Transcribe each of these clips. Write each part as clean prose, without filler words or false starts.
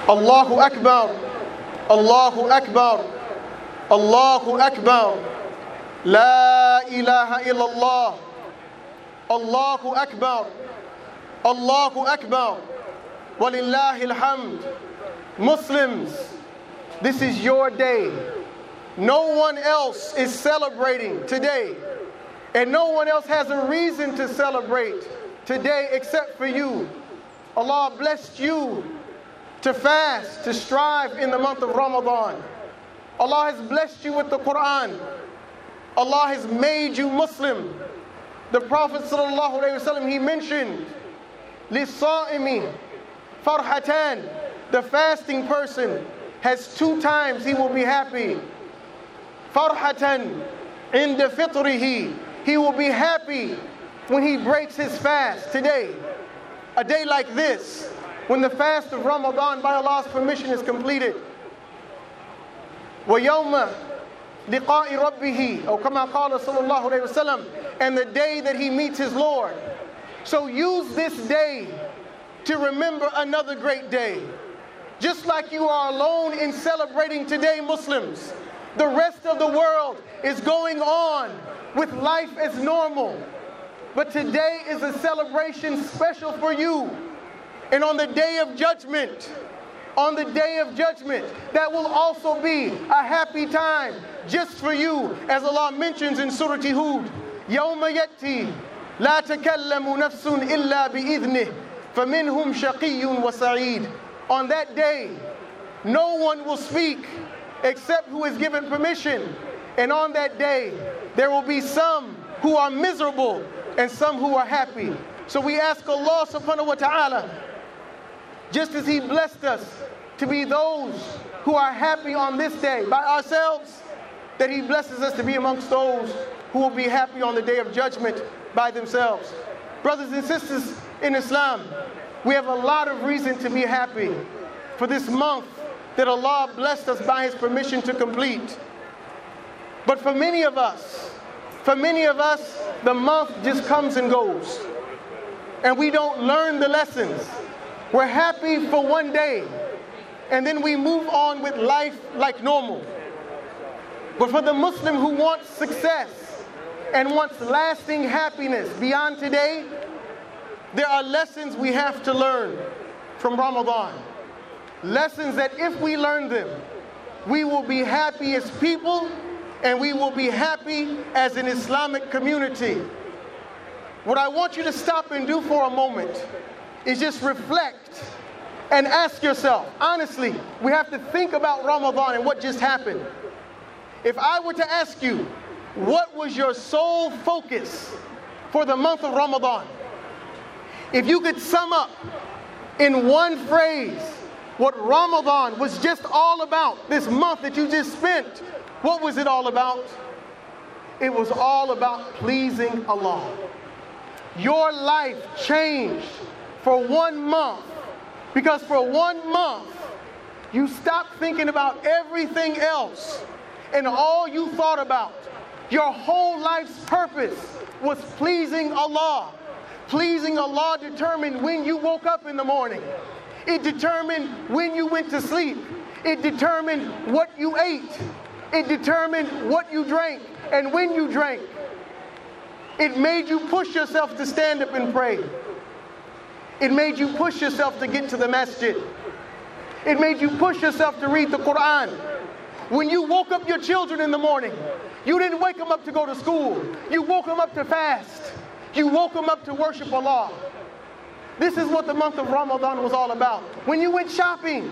Allahu Akbar, Allahu Akbar, Allahu Akbar, La ilaha illallah, Allahu Akbar, Allahu Akbar, Walillahi alhamd. Muslims, this is your day. No one else is celebrating today, and no one else has a reason to celebrate today except for you. Allah blessed you to fast, to strive in the month of Ramadan. Allah has blessed you with the Quran. Allah has made you Muslim. The Prophet ﷺ, he mentioned, لِلصَّائِمِ فَرْحَتَانِ. The fasting person has 2 times he will be happy. فَرْحَةً عِنْدَ فِطْرِهِ. He will be happy when he breaks his fast today. A day like this, when the fast of Ramadan by Allah's permission is completed. وَيَوْمَ لِقَاءِ رَبِّهِ, or كَمَا قَالَ صَلَّى اللَّهُ عَلَيْهِ وَسَلَّمَ, and the day that he meets his Lord. So use this day to remember another great day. Just like you are alone in celebrating today, Muslims, the rest of the world is going on with life as normal. But today is a celebration special for you. And on the day of judgment, that will also be a happy time just for you. As Allah mentions in Surah Hud, يَوْمَ يَأْتِي لَا تَكَلَّمُ نَفْسٌ إِلَّا بِإِذْنِهِ فَمِنْهُمْ شَقِيٌّ وَسَعِيدٌ. On that day, no one will speak except who is given permission. And on that day, there will be some who are miserable and some who are happy. So we ask Allah subhanahu wa ta'ala, just as He blessed us to be those who are happy on this day by ourselves, that He blesses us to be amongst those who will be happy on the day of judgment by themselves. Brothers and sisters in Islam, we have a lot of reason to be happy for this month that Allah blessed us by His permission to complete. But for many of us, the month just comes and goes, and we don't learn the lessons. We're happy for one day, and then we move on with life like normal. But for the Muslim who wants success and wants lasting happiness beyond today, there are lessons we have to learn from Ramadan. Lessons that if we learn them, we will be happy as people and we will be happy as an Islamic community. What I want you to stop and do for a moment is just reflect and ask yourself, honestly, we have to think about Ramadan and what just happened. If I were to ask you, what was your sole focus for the month of Ramadan? If you could sum up in one phrase what Ramadan was just all about, this month that you just spent, what was it all about? It was all about pleasing Allah. Your life changed for 1 month, because for 1 month you stopped thinking about everything else, and all you thought about, your whole life's purpose, was pleasing Allah. Pleasing Allah determined when you woke up in the morning. It determined when you went to sleep. It determined what you ate. It determined what you drank and when you drank. It made you push yourself to stand up and pray. It made you push yourself to get to the masjid. It made you push yourself to read the Quran. When you woke up your children in the morning, you didn't wake them up to go to school. You woke them up to fast. You woke them up to worship Allah. This is what the month of Ramadan was all about. When you went shopping,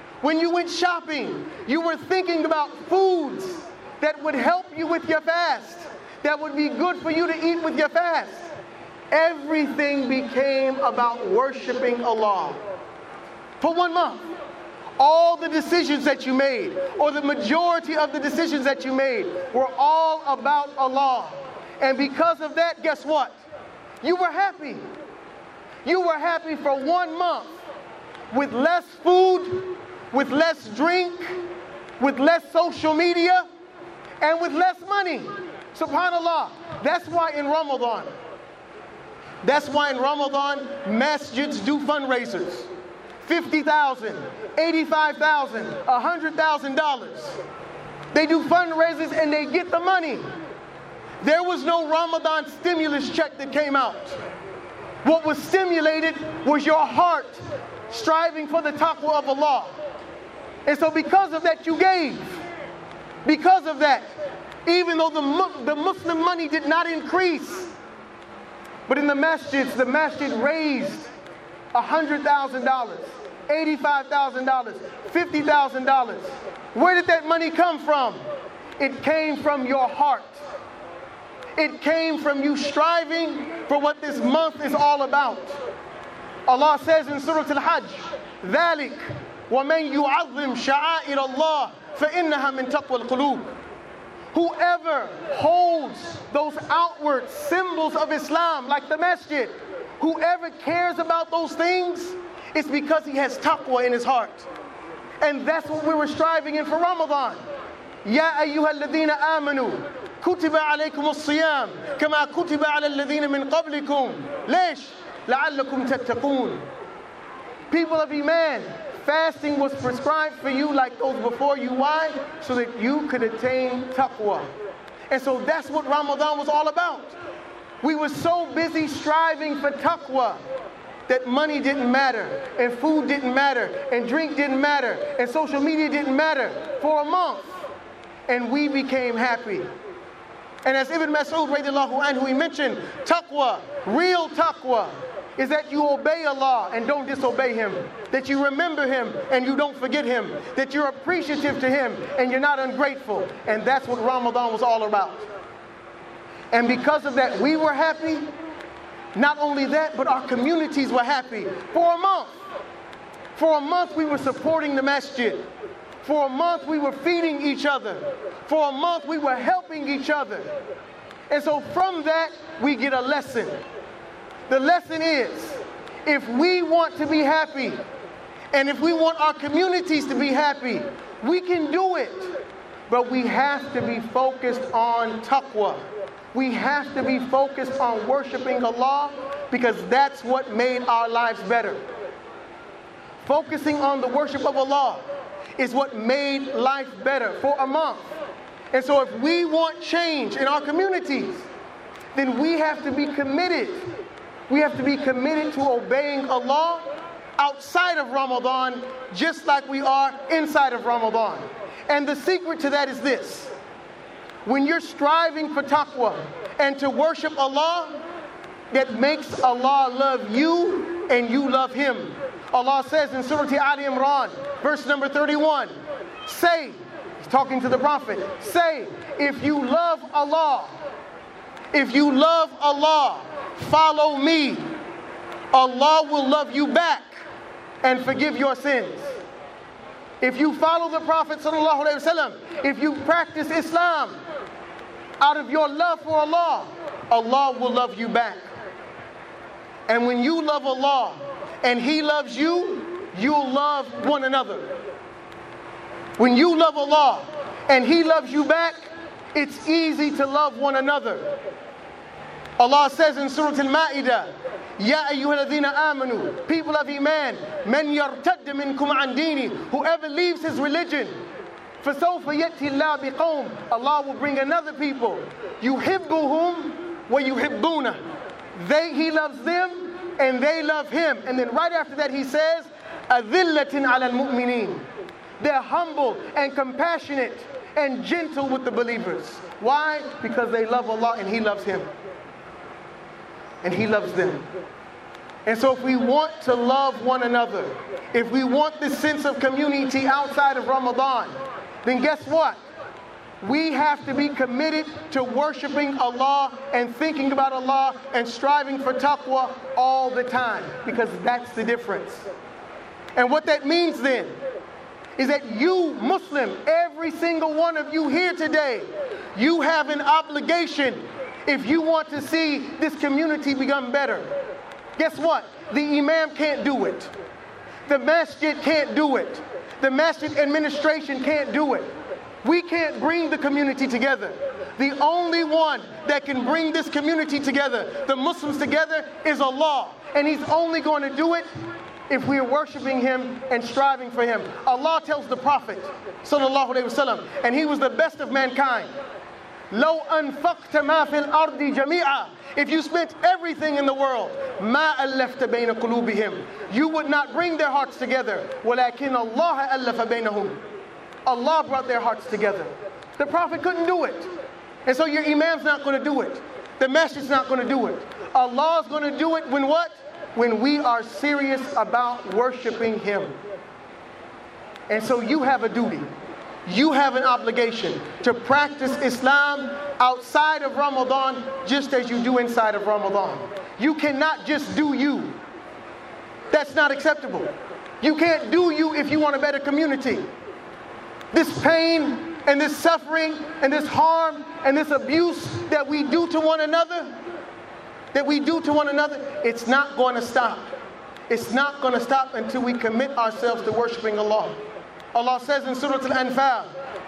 you were thinking about foods that would help you with your fast, that would be good for you to eat with your fast. Everything became about worshiping Allah. For 1 month, all the decisions that you made, or the majority of the decisions that you made, were all about Allah. And because of that, guess what? You were happy. You were happy for 1 month with less food, with less drink, with less social media, and with less money. SubhanAllah. That's why in Ramadan, masjids do fundraisers. $50,000, $85,000, $100,000. They do fundraisers and they get the money. There was no Ramadan stimulus check that came out. What was stimulated was your heart striving for the taqwa of Allah. And so because of that, you gave. Because of that, even though the Muslim money did not increase, but in the masjid raised $100,000, $85,000, $50,000. Where did that money come from? It came from your heart. It came from you striving for what this month is all about. Allah says in Surah Al-Hajj, ذَلِكَ وَمَنْ يُعَظِّمْ شَعَائِرَ اللَّهِ فَإِنَّهَا مِنْ تَقْوَى الْقُلُوبِ. Whoever holds those outward symbols of Islam, like the masjid, whoever cares about those things, it's because he has taqwa in his heart. And that's what we were striving in for Ramadan. يَا أَيُّهَا الَّذِينَ آمَنُوا كُتِبَ عَلَيْكُمُ الصِّيَامُ كَمَا كُتِبَ عَلَى الَّذِينَ مِنْ قَبْلِكُمْ ليش لَعَلَّكُمْ تَتَّقُونَ. People of Iman, fasting was prescribed for you like those before you. Why? So that you could attain taqwa. And so that's what Ramadan was all about. We were so busy striving for taqwa that money didn't matter, and food didn't matter, and drink didn't matter, and social media didn't matter for a month. And we became happy. And as Ibn Mas'ud radiallahu anhu, he mentioned, taqwa, real taqwa, is that you obey Allah and don't disobey Him, that you remember Him and you don't forget Him, that you're appreciative to Him and you're not ungrateful. And that's what Ramadan was all about. And because of that, we were happy. Not only that, but our communities were happy. For a month. For a month we were supporting the masjid. For a month we were feeding each other. For a month we were helping each other. And so from that we get a lesson. The lesson is, if we want to be happy, and if we want our communities to be happy, we can do it. But we have to be focused on taqwa. We have to be focused on worshiping Allah, because that's what made our lives better. Focusing on the worship of Allah is what made life better for a month. And so if we want change in our communities, then we have to be committed. We have to be committed to obeying Allah outside of Ramadan, just like we are inside of Ramadan. And the secret to that is this. When you're striving for taqwa and to worship Allah, that makes Allah love you and you love Him. Allah says in Surah Ali Imran, verse number 31, say, He's talking to the Prophet, say, if you love Allah, follow me, Allah will love you back and forgive your sins. If you follow the Prophet sallallahu alaihi wasallam, if you practice Islam out of your love for Allah, Allah will love you back. And when you love Allah and He loves you, you'll love one another. When you love Allah and He loves you back, it's easy to love one another. Allah says in Surah Al-Ma'idah, Ya ayyuhalladhina amanu, people of Iman, man yartadda minkum an dini, whoever leaves his religion, فَسَوْفَ يَأْتِي اللَّهُ بِقَوْمٍ, Allah will bring another people, يُحِبُّهُمْ وَيُحِبُّونَ, He loves them and they love Him. And then right after that He says, أَذِلَّةٍ عَلَى الْمُؤْمِنِينَ, they're humble and compassionate and gentle with the believers. Why? Because they love Allah and He loves Him. And He loves them. And so if we want to love one another, if we want this sense of community outside of Ramadan, then guess what? We have to be committed to worshiping Allah and thinking about Allah and striving for taqwa all the time, because that's the difference. And what that means then is that you, Muslim, every single one of you here today, you have an obligation if you want to see this community become better. Guess what? The imam can't do it. The masjid can't do it. The masjid administration can't do it. We can't bring the community together. The only one that can bring this community together, the Muslims together, is Allah. And He's only going to do it if we are worshiping Him and striving for Him. Allah tells the Prophet, sallallahu alayhi wasallam, and he was the best of mankind, لو أنفقت ما في الأرض جميعا, if you spent everything in the world, ما ألفت بين قلوبهم, you would not bring their hearts together, ولكن الله ألف بينهم. Allah brought their hearts together. The Prophet couldn't do it. And so your Imam's not going to do it. The Masjid's not going to do it. Allah's going to do it when what? When we are serious about worshiping Him. And so you have a duty. You have an obligation to practice Islam outside of Ramadan just as you do inside of Ramadan. You cannot just do you. That's not acceptable. You can't do you if you want a better community. This pain and this suffering and this harm and this abuse that we do to one another, it's not going to stop. It's not going to stop until we commit ourselves to worshiping Allah. Allah says in Surah Al-Anfal,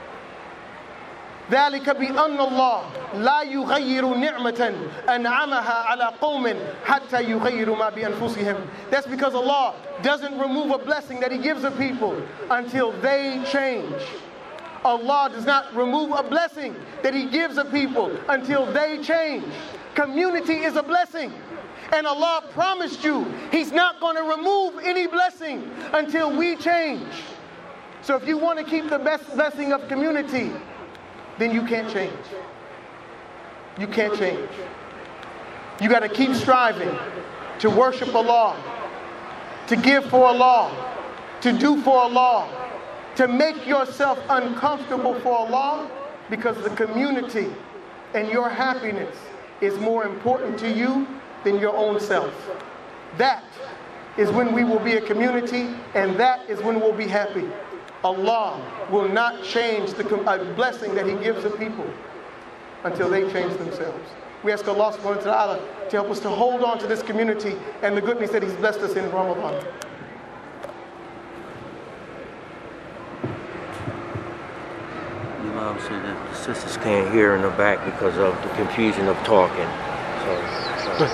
ذَلِكَ بِأَنَّ اللَّهَ لَا يُغَيِّرُ نِعْمَةً أَنْعَمَهَا عَلَىٰ قَوْمٍ حَتَّى يُغَيِّرُوا مَا بِأَنفُسِهِمْ. That's because Allah doesn't remove a blessing that He gives a people until they change. Allah does not remove a blessing that He gives a people until they change. Community is a blessing. And Allah promised you He's not going to remove any blessing until we change. So if you want to keep the best blessing of community, then you can't change. You can't change. You got to keep striving to worship Allah, to give for Allah, to do for Allah, to make yourself uncomfortable for Allah, because the community and your happiness is more important to you than your own self. That is when we will be a community, and that is when we'll be happy. Allah will not change the blessing that He gives the people until they change themselves. We ask Allah subhanahu wa ta'ala to help us to hold on to this community and the goodness that He's blessed us in Ramadan. Imam said that the sisters can't hear in the back because of the confusion of talking. So,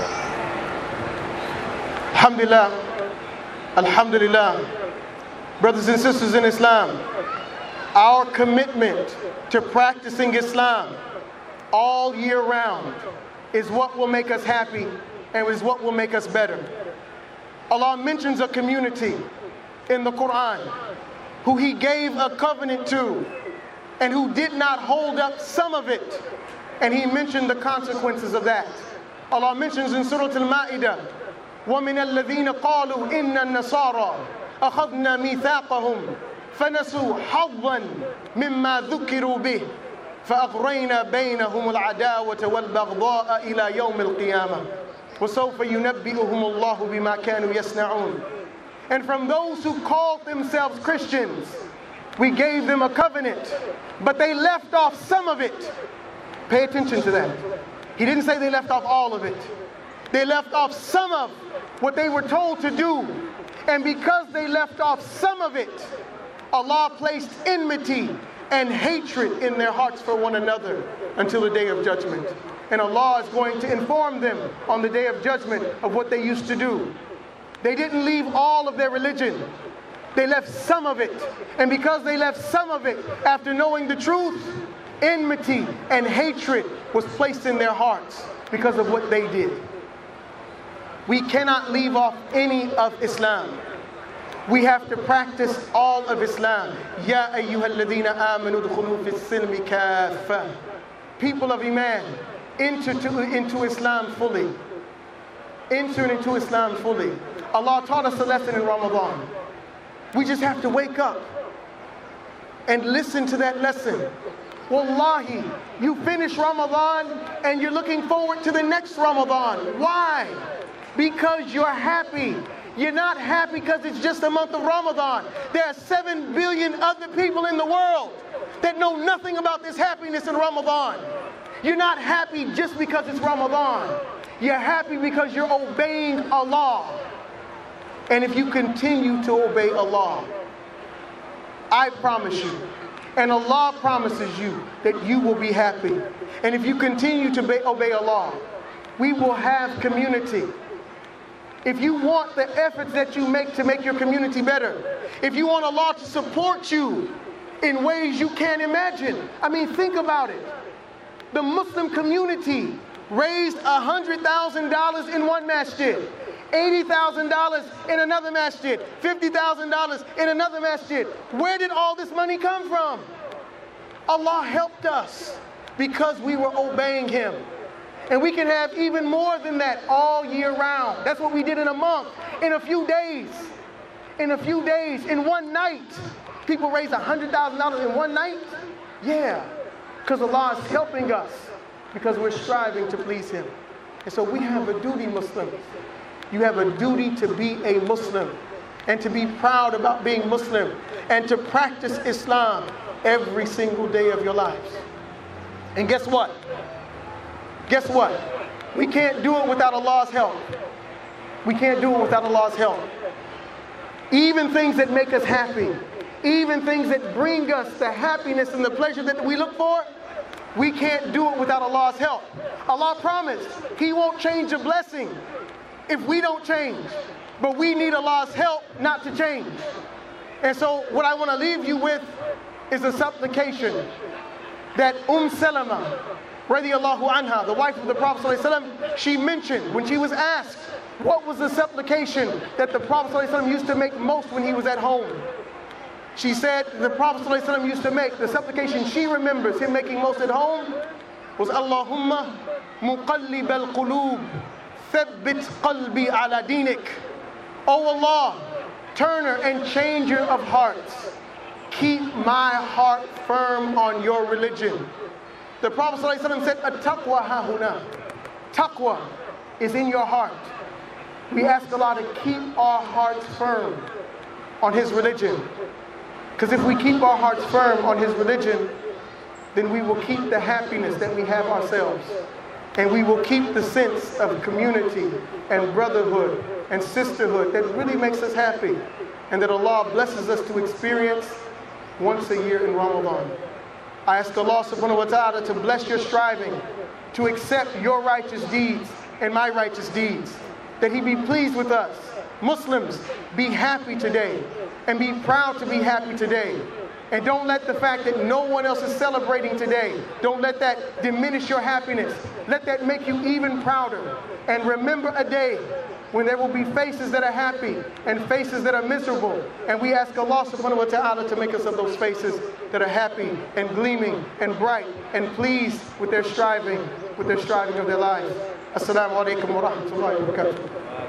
Alhamdulillah. Alhamdulillah. Brothers and sisters in Islam, our commitment to practicing Islam all year round is what will make us happy and is what will make us better. Allah mentions a community in the Quran who He gave a covenant to and who did not hold up some of it, and He mentioned the consequences of that. Allah mentions in Surah Al-Ma'idah, وَمِنَ الَّذِينَ قَالُوا إِنَّ النَّصَارَى أخذنا ميثاقهم فنسوا حظا مما ذكروا به فأغرينا بينهم العداوة والبغضاء إلى يوم القيامة وسوف ينبئهم الله بما كانوا يصنعون. And from those who called themselves Christians, we gave them a covenant, but they left off some of it. Pay attention to that. He didn't say they left off all of it. They left off some of what they were told to do. And because they left off some of it, Allah placed enmity and hatred in their hearts for one another until the day of judgment. And Allah is going to inform them on the day of judgment of what they used to do. They didn't leave all of their religion. They left some of it. And because they left some of it, after knowing the truth, enmity and hatred was placed in their hearts because of what they did. We cannot leave off any of Islam. We have to practice all of Islam. Ya ayyuhalladhina amanu udkhulu fis silmi kaffa. People of Iman, enter into Islam fully. Enter into Islam fully. Allah taught us a lesson in Ramadan. We just have to wake up and listen to that lesson. Wallahi, you finish Ramadan and you're looking forward to the next Ramadan. Why? Because you're happy. You're not happy because it's just a month of Ramadan. There are 7 billion other people in the world that know nothing about this happiness in Ramadan. You're not happy just because it's Ramadan. You're happy because you're obeying Allah. And if you continue to obey Allah, I promise you, and Allah promises you, that you will be happy. And if you continue to obey Allah, we will have community. if you want the efforts that you make to make your community better, if you want Allah to support you in ways you can't imagine. I mean, think about it. The Muslim community raised $100,000 in one masjid, $80,000 in another masjid, $50,000 in another masjid. Where did all this money come from? Allah helped us because we were obeying Him. And we can have even more than that all year round. That's what we did in a month, in a few days. In a few days, in one night. People raised $100,000 in one night? Yeah, because Allah is helping us because we're striving to please Him. And so we have a duty, Muslims. You have a duty to be a Muslim and to be proud about being Muslim and to practice Islam every single day of your lives. And guess what? Guess what? We can't do it without Allah's help. We can't do it without Allah's help. Even things that make us happy, even things that bring us the happiness and the pleasure that we look for, we can't do it without Allah's help. Allah promised He won't change a blessing if we don't change. But we need Allah's help not to change. And so what I want to leave you with is a supplication that Salama, radiyallahu anha, the wife of the Prophet ﷺ, she mentioned when she was asked what was the supplication that the Prophet ﷺ used to make most when he was at home. She said the Prophet ﷺ used to make, the supplication she remembers him making most at home was Allahumma muqallib al-qulub thabbit qalbi ala dinik. Oh Allah, turner and changer of hearts, keep my heart firm on your religion. The Prophet ﷺ said, at-taqwa hahuna. Taqwa is in your heart. We ask Allah to keep our hearts firm on His religion. Because if we keep our hearts firm on His religion, then we will keep the happiness that we have ourselves. And we will keep the sense of community and brotherhood and sisterhood that really makes us happy and that Allah blesses us to experience once a year in Ramadan. I ask Allah subhanahu wa ta'ala to bless your striving, to accept your righteous deeds and my righteous deeds, that He be pleased with us. Muslims, be happy today and be proud to be happy today. And don't let the fact that no one else is celebrating today, don't let that diminish your happiness. Let that make you even prouder. And remember a day when there will be faces that are happy and faces that are miserable. And we ask Allah subhanahu wa ta'ala to make us of those faces that are happy and gleaming and bright and pleased with their striving of their lives. Assalamu alaikum wa rahmatullahi wa barakatuh.